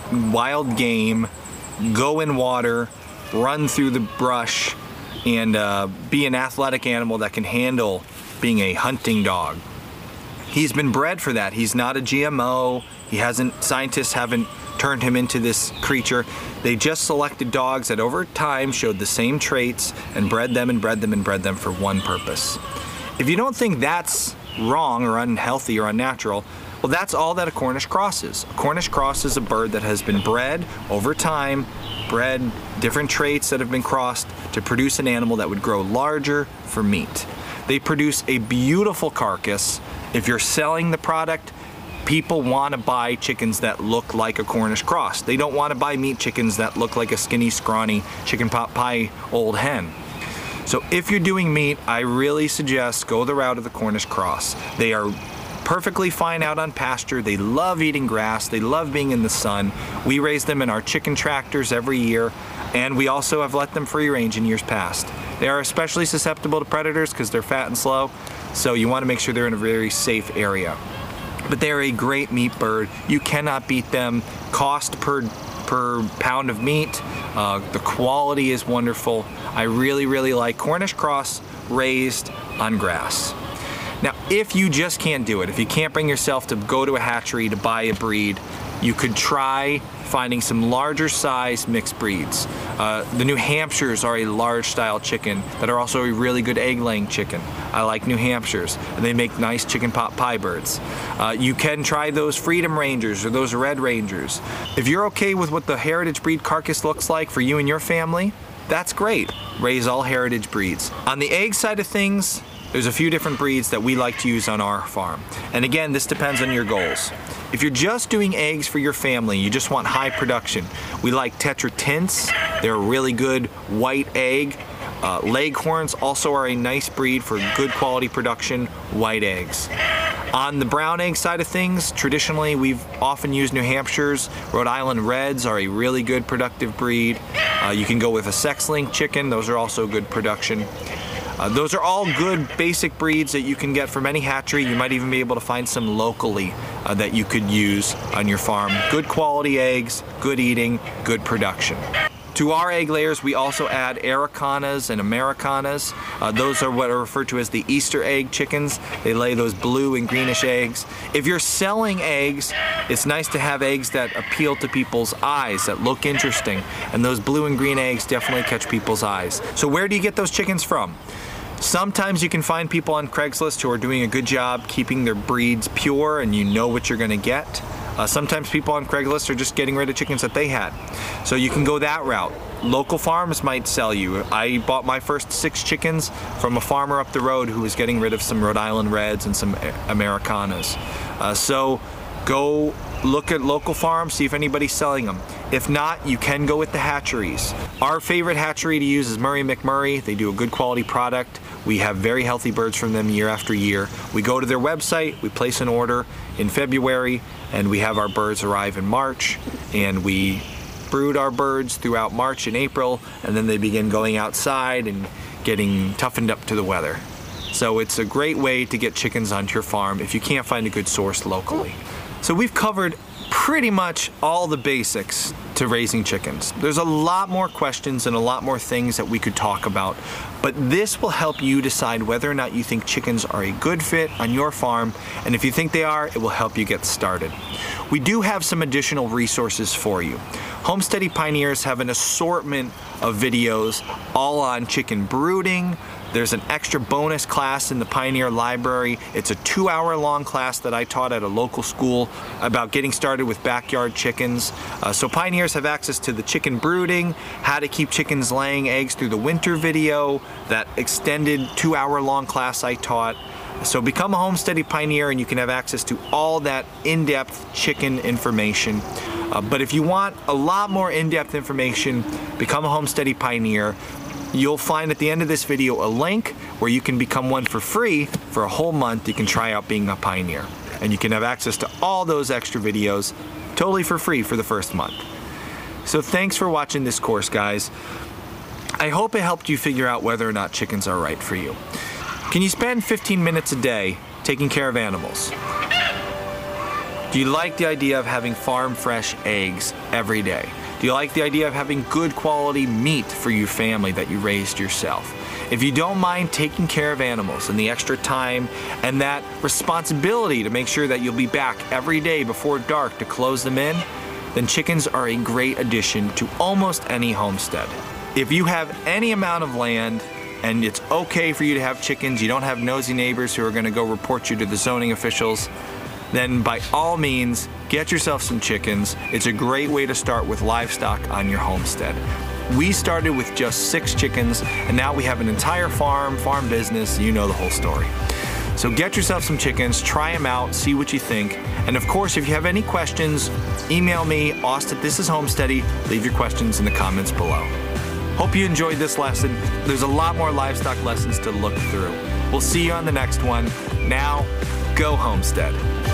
wild game, go in water, run through the brush, and uh, be an athletic animal that can handle being a hunting dog. He's been bred for that. He's not a G M O. He hasn't, scientists haven't turned him into this creature. They just selected dogs that over time showed the same traits and bred them and bred them and bred them for one purpose. If you don't think that's wrong or unhealthy or unnatural, well, that's all that a Cornish cross is. A Cornish cross is a bird that has been bred over time, bred different traits that have been crossed to produce an animal that would grow larger for meat. They produce a beautiful carcass. If you're selling the product, people want to buy chickens that look like a Cornish cross. They don't want to buy meat chickens that look like a skinny, scrawny chicken pot pie old hen. So if you're doing meat, I really suggest go the route of the Cornish cross. They are perfectly fine out on pasture. They love eating grass. They love being in the sun. We raise them in our chicken tractors every year, and we also have let them free range in years past. They are especially susceptible to predators because they're fat and slow, so you want to make sure they're in a very safe area. But they're a great meat bird. You cannot beat them. Cost per per pound of meat, uh, the quality is wonderful. I really, really like Cornish cross raised on grass. Now, if you just can't do it, if you can't bring yourself to go to a hatchery to buy a breed, you could try finding some larger size mixed breeds. Uh, the New Hampshires are a large style chicken that are also a really good egg laying chicken. I like New Hampshires, and they make nice chicken pot pie birds. Uh, you can try those Freedom Rangers or those Red Rangers. If you're okay with what the heritage breed carcass looks like for you and your family, that's great. Raise all heritage breeds. On the egg side of things, there's a few different breeds that we like to use on our farm. And again, this depends on your goals. If you're just doing eggs for your family, you just want high production, we like Tetra Tints. They're a really good white egg. Uh, Leghorns also are a nice breed for good quality production, white eggs. On the brown egg side of things, traditionally we've often used New Hampshires. Rhode Island Reds are a really good productive breed. Uh, you can go with a sex-linked chicken. Those are also good production. Uh, those are all good basic breeds that you can get from any hatchery. You might even be able to find some locally uh, that you could use on your farm. Good quality eggs, good eating, good production. To our egg layers, we also add Aracanas and Americanas. Uh, those are what are referred to as the Easter egg chickens. They lay those blue and greenish eggs. If you're selling eggs, it's nice to have eggs that appeal to people's eyes, that look interesting. And those blue and green eggs definitely catch people's eyes. So where do you get those chickens from? Sometimes you can find people on Craigslist who are doing a good job keeping their breeds pure and you know what you're going to get. Uh, sometimes people on Craigslist are just getting rid of chickens that they had. So you can go that route. Local farms might sell you. I bought my first six chickens from a farmer up the road who was getting rid of some Rhode Island Reds and some Americanas. Uh, so go look at local farms, see if anybody's selling them. If not, you can go with the hatcheries. Our favorite hatchery to use is Murray McMurray. They do a good quality product. We have very healthy birds from them year after year. We go to their website, we place an order in February, and we have our birds arrive in March, and we brood our birds throughout March and April, and then they begin going outside and getting toughened up to the weather. So it's a great way to get chickens onto your farm if you can't find a good source locally. So we've covered pretty much all the basics to raising chickens. There's a lot more questions and a lot more things that we could talk about, but this will help you decide whether or not you think chickens are a good fit on your farm, and if you think they are, it will help you get started. We do have some additional resources for you. Homesteady Pioneers have an assortment of videos all on chicken brooding. There's an extra bonus class in the Pioneer Library. It's a two hour long class that I taught at a local school about getting started with backyard chickens. Uh, so Pioneers have access to the chicken brooding, how to keep chickens laying eggs through the winter video, that extended two hour long class I taught. So become a Homesteady Pioneer and you can have access to all that in-depth chicken information. Uh, but if you want a lot more in-depth information, become a Homesteady Pioneer. You'll find at the end of this video a link where you can become one for free for a whole month. You can try out being a Pioneer. And you can have access to all those extra videos totally for free for the first month. So thanks for watching this course, guys. I hope it helped you figure out whether or not chickens are right for you. Can you spend fifteen minutes a day taking care of animals? Do you like the idea of having farm fresh eggs every day? Do you like the idea of having good quality meat for your family that you raised yourself? If you don't mind taking care of animals and the extra time and that responsibility to make sure that you'll be back every day before dark to close them in, then chickens are a great addition to almost any homestead. If you have any amount of land and it's okay for you to have chickens, you don't have nosy neighbors who are going to go report you to the zoning officials, then by all means, get yourself some chickens. It's a great way to start with livestock on your homestead. We started with just six chickens, and now we have an entire farm, farm business, you know the whole story. So get yourself some chickens, try them out, see what you think. And of course, if you have any questions, email me, Austin, this is Homesteady. Leave your questions in the comments below. Hope you enjoyed this lesson. There's a lot more livestock lessons to look through. We'll see you on the next one. Now, go Homestead.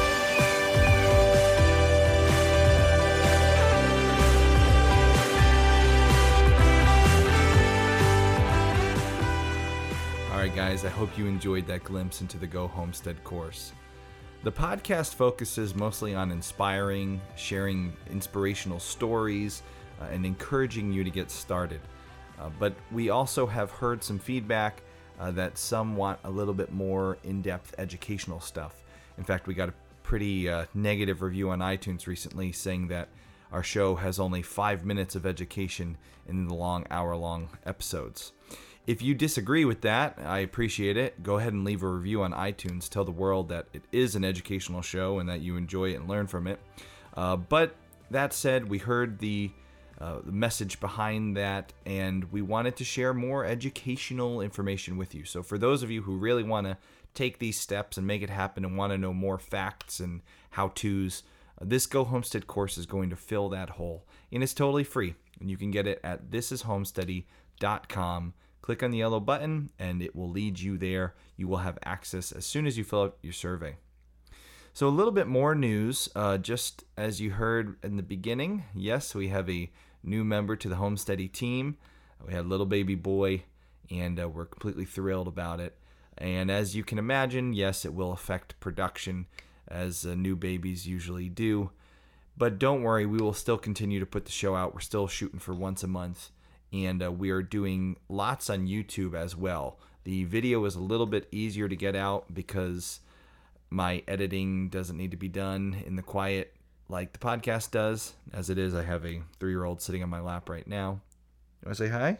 Alright guys, I hope you enjoyed that glimpse into the Go Homestead course. The podcast focuses mostly on inspiring, sharing inspirational stories, uh, and encouraging you to get started. Uh, but we also have heard some feedback uh, that some want a little bit more in-depth educational stuff. In fact, we got a pretty uh, negative review on iTunes recently saying that our show has only five minutes of education in the long hour-long episodes. If you disagree with that, I appreciate it. Go ahead and leave a review on iTunes. Tell the world that it is an educational show and that you enjoy it and learn from it. Uh, but that said, we heard the, uh, the message behind that, and we wanted to share more educational information with you. So for those of you who really want to take these steps and make it happen and want to know more facts and how-tos, uh, this Go Homestead course is going to fill that hole. And it's totally free. And you can get it at this is homesteady dot com. Click on the yellow button and it will lead you there. You will have access as soon as you fill out your survey. So a little bit more news, uh, just as you heard in the beginning, yes, we have a new member to the Homesteady team. We had a little baby boy, and uh, we're completely thrilled about it. And as you can imagine, yes, it will affect production, as uh, new babies usually do. But don't worry, we will still continue to put the show out. We're still shooting for once a month. And uh, we are doing lots on YouTube as well. The video is a little bit easier to get out because my editing doesn't need to be done in the quiet like the podcast does. As it is, I have a three-year-old sitting on my lap right now. You want to say hi?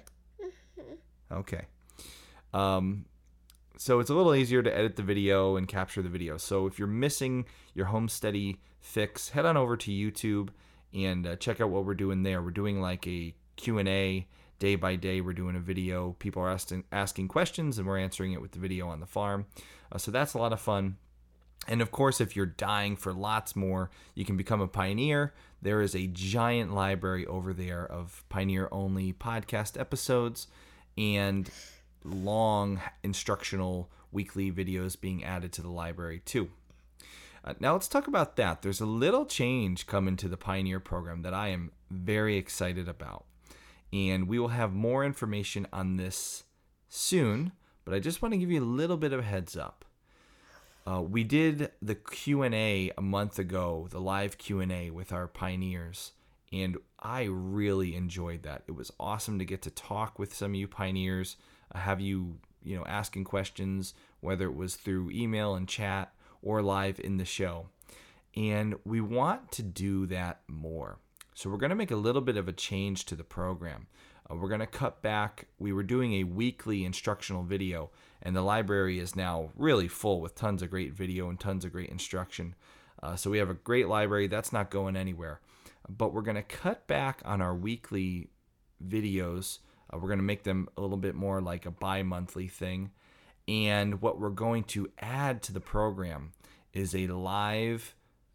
Okay. Um, so it's a little easier to edit the video and capture the video. So if you're missing your Homesteady fix, head on over to YouTube and uh, check out what we're doing there. We're doing like a Q and A. Day by day, we're doing a video. People are asking, asking questions, and we're answering it with the video on the farm. Uh, so that's a lot of fun. And of course, if you're dying for lots more, you can become a Pioneer. There is a giant library over there of Pioneer-only podcast episodes and long instructional weekly videos being added to the library too. Uh, now let's talk about that. There's a little change coming to the Pioneer program that I am very excited about. And we will have more information on this soon, but I just want to give you a little bit of a heads up. Uh, we did the Q and A a month ago, the live Q and A with our pioneers, and I really enjoyed that. It was awesome to get to talk with some of you pioneers, uh, have you, you know, asking questions, whether it was through email and chat or live in the show. And we want to do that more. So we're going to make a little bit of a change to the program. Uh, we're going to cut back. We were doing a weekly instructional video, and the library is now really full with tons of great video and tons of great instruction. Uh, so we have a great library. That's not going anywhere. But we're going to cut back on our weekly videos. Uh, we're going to make them a little bit more like a bi-monthly thing. And what we're going to add to the program is a live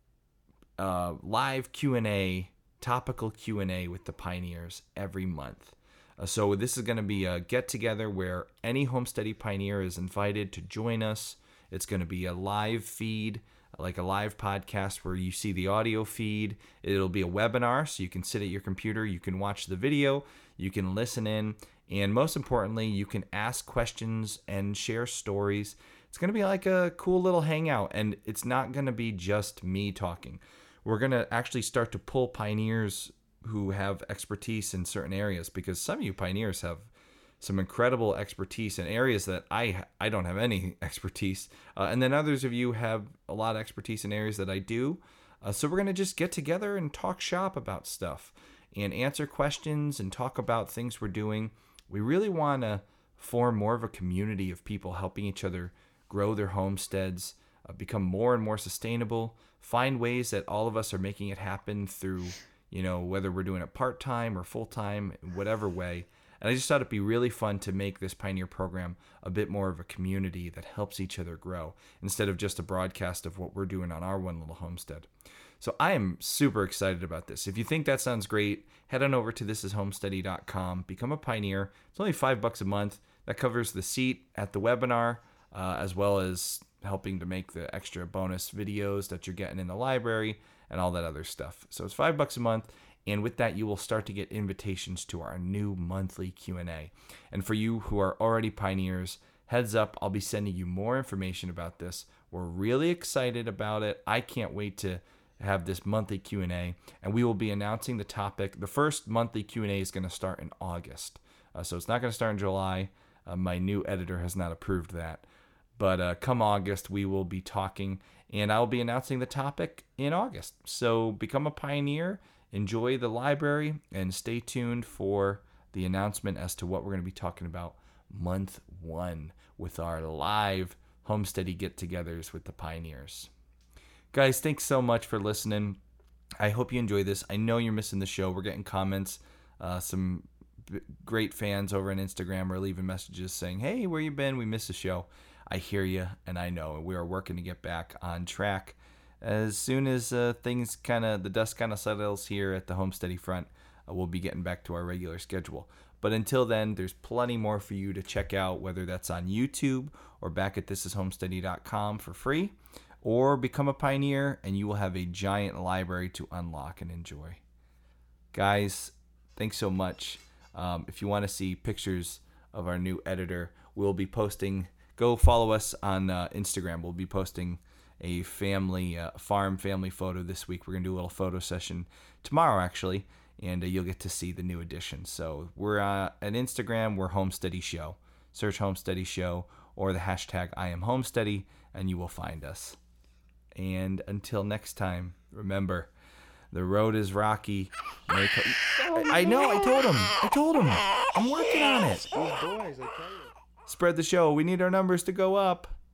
uh, live Q and A, topical Q and A with the pioneers every month. Uh, so this is going to be a get-together where any Homesteady pioneer is invited to join us. It's going to be a live feed, like a live podcast where you see the audio feed. It'll be a webinar, so you can sit at your computer, you can watch the video, you can listen in, and most importantly, you can ask questions and share stories. It's going to be like a cool little hangout, and it's not going to be just me talking. We're going to actually start to pull pioneers who have expertise in certain areas, because some of you pioneers have some incredible expertise in areas that I I don't have any expertise. Uh, and then others of you have a lot of expertise in areas that I do. Uh, so we're going to just get together and talk shop about stuff and answer questions and talk about things we're doing. We really want to form more of a community of people helping each other grow their homesteads, uh, become more and more sustainable, find ways that all of us are making it happen through, you know, whether we're doing it part-time or full-time, whatever way. And I just thought it'd be really fun to make this Pioneer program a bit more of a community that helps each other grow instead of just a broadcast of what we're doing on our one little homestead. So I am super excited about this. If you think that sounds great, head on over to this is homesteady dot com, become a pioneer. It's only five bucks a month. That covers the seat at the webinar, uh, as well as helping to make the extra bonus videos that you're getting in the library and all that other stuff. So it's five bucks a month. And with that, you will start to get invitations to our new monthly Q and A. And for you who are already pioneers, heads up, I'll be sending you more information about this. We're really excited about it. I can't wait to have this monthly Q and A. And we will be announcing the topic. The first monthly Q and A is going to start in August. Uh, so it's not going to start in July. Uh, my new editor has not approved that. But uh, come August, we will be talking, and I'll be announcing the topic in August. So become a pioneer. Enjoy the library and stay tuned for the announcement as to what we're going to be talking about month one with our live Homesteady get-togethers with the pioneers. Guys, thanks so much for listening. I hope you enjoy this. I know you're missing the show. We're getting comments. Uh, some b- great fans over on Instagram are leaving messages saying, hey, where you been? We missed the show. I hear you, and I know. We are working to get back on track. As soon as uh, things kind of, the dust kind of settles here at the Homesteady front, uh, we'll be getting back to our regular schedule. But until then, there's plenty more for you to check out, whether that's on YouTube or back at this is homesteady dot com for free, or become a pioneer and you will have a giant library to unlock and enjoy. Guys, thanks so much. Um, if you want to see pictures of our new editor, we'll be posting, go follow us on uh, Instagram. We'll be posting a family, uh, farm family photo this week. We're going to do a little photo session tomorrow, actually, and uh, you'll get to see the new addition. So we're uh, at Instagram, we're Homesteady Show. Search Homesteady Show or the hashtag I am Homesteady, and you will find us. And until next time, remember, the road is rocky. I, I know, I told him. I told him. I'm working on it. These boys, I tell you. Spread the show. We need our numbers to go up.